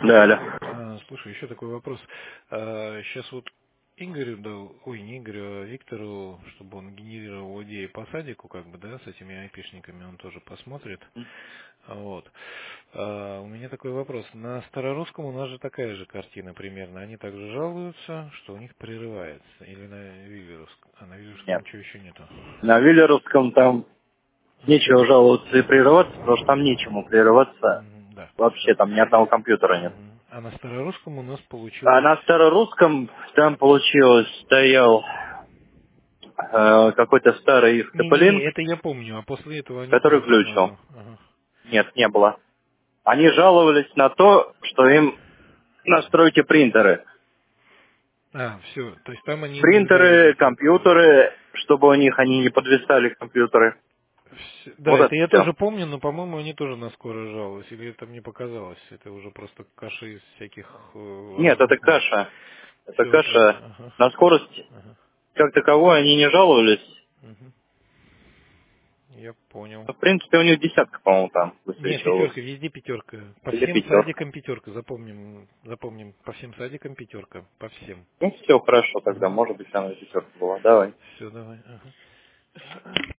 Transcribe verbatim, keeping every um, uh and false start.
Да, алло. А, слушай, еще такой вопрос. А, сейчас вот Игорю дал, ой, не Игорю, а Виктору, чтобы он генерировал идеи по садику, как бы, да, с этими айпишниками он тоже посмотрит. А Вот. А, у меня такой вопрос. На старорусском у нас же такая же картина примерно. Они также жалуются, что у них прерывается. Или на Виллеровском. А на Виллеровском Нет. ничего еще нету. На Виллеровском там нечего жаловаться и прерываться, потому что там нечему прерываться. Мгм, да, Вообще все. там ни одного компьютера нет. А на старорусском у нас А получилось... на старорусском там получилось, стоял э, какой-то старый их Не-не-не, тополинг, это я помню, а после этого они который тоже глючил. что-то... Ага. Нет, не было. Они жаловались на то, что им настройте принтеры. А, все, то есть там они не Принтеры, сгорели как-то. компьютеры, чтобы у них они не подвисали компьютеры. Всё- Да, Вот это это я все. тоже помню, но, по-моему, они тоже на скоро жаловались. Или это мне показалось? Это уже просто каша из всяких э, Нет, это разных мест. каша. Это Все, это... каша. Ага, На скорость ага, как таковой они не жаловались. мгм. Я понял. В принципе, у них десятка, по-моему, там Нет, высвечивалась. пятерка, везде пятерка. По Или всем пятерка. садикам пятерка, запомним, запомним. По всем садикам пятерка, по всем. Ну, все хорошо тогда. Угу. Может быть, там и пятерка была. Давай. Все, давай. Ага.